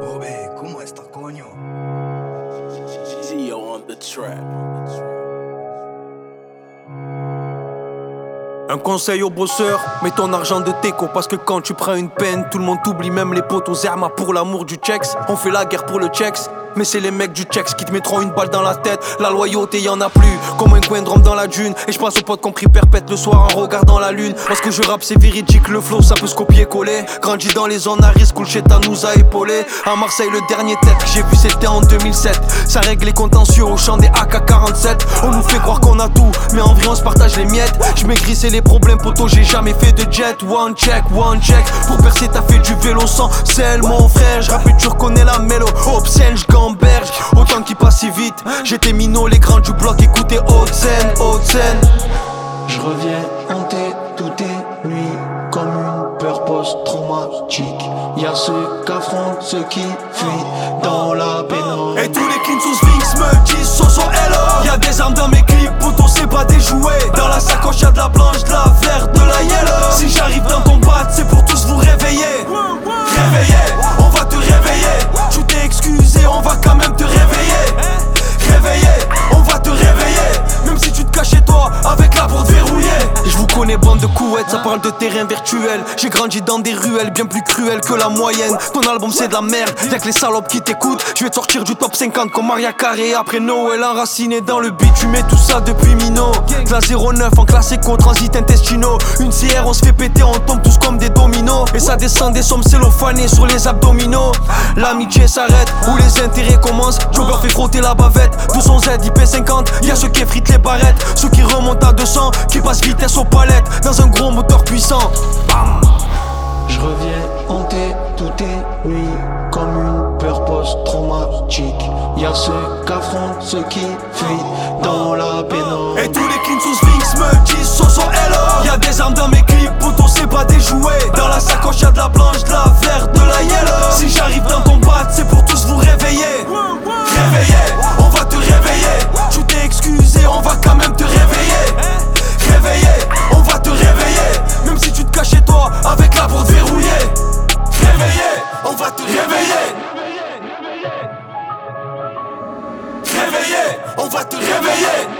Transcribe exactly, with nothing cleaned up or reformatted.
Bobby, ¿cómo está, coño? Zio on the track. Un conseil aux bosseurs, mets ton argent de teco. Parce que quand tu prends une peine, tout le monde t'oublie, même les potes aux Zerma pour l'amour du checks. On fait la guerre pour le checks, mais c'est les mecs du checks qui te mettront une balle dans la tête. La loyauté y'en a plus, comme un coin de rhum dans la dune. Et je pense aux potes qu'on pris perpète le soir en regardant la lune. Parce que je rappe c'est véridique, le flow ça peut se copier-coller. Grandi dans les zones à risque où le chétan nous a épaulés. À Marseille le dernier tête que j'ai vu c'était en deux mille sept. Ça règle les contentieux au champ des A K quarante-sept. On nous fait croire qu'on a tout, mais en vrai on se partage les miettes. Je maigris c'est les problèmes poto, j'ai jamais fait de jet. One check, one check, pour percer t'as fait du vélo sans sel mon frère. Je rappe et tu reconnais la mélo, obscène j'gamberge. Autant qu'il passe si vite, j'étais minot, les grands du bloc écoutez haute scène, haute scène. Je reviens hanté toutes les nuits comme une peur post-traumatique. Y'a ceux qu'affrontent, ceux qui fuient dans la pénombre. Et tous les kings sous Sphinx me disent Soso hello. Y'a des armes dans mes clips, poto c'est pas des jouets. Dans la sacoche y'a de la blanche, de la verte, de la yellow. Si j'arrive dans ton bat, c'est pour tous vous réveiller. Réveiller, on va te réveiller. Tu t'es excusé, on va quand même te réveiller. Réveiller, on va te réveiller. Même si tu te caches chez toi, avec la porte verrouillée. Je vous connais bande de couettes, ça parle de terrain virtuel. J'ai grandi dans des ruelles bien plus cruelles que la moyenne. Ton album c'est de la merde, y'a que les salopes qui t'écoutent. Je vais te sortir du top cinquante comme Maria Carré. Après Noël enraciné dans le beat, tu mets tout ça depuis Mino. De la zéro neuf en classe éco, transit intestinaux. Une C R on se fait péter, on tombe tous comme des dominos. Et ça descend des sommes cellophanées sur les abdominaux. L'amitié s'arrête, où les intérêts commencent. Jogger fait frotter la bavette, deux cents Z, I P cinquante. Y'a ceux qui effritent les barrettes, ceux qui remontent à deux cents, qui passent vitesse aux palettes, dans un gros moteur puissant. Bam. Je reviens hanté toutes les nuits comme une peur post-traumatique. Y'a ceux qu'affrontent, ceux qui fuient dans la pénombre. Et tous les kings sous Sphinx me disent Soso hello. Y'a des armes dans mes clips, poto c'est pas des jouets. Dans la sacoche y'a de la blanche, de la verte, de la yellow. Si j'arrive dans ton bat, c'est pour tous vous réveiller. Réveiller, on va te réveiller. Tu t'es excusé, on va quand même te réveiller. Réveiller, on va te réveiller. Même si tu te caches chez toi, avec la porte verrouillée. Réveiller, on va te réveiller. Réveiller, on va te réveiller.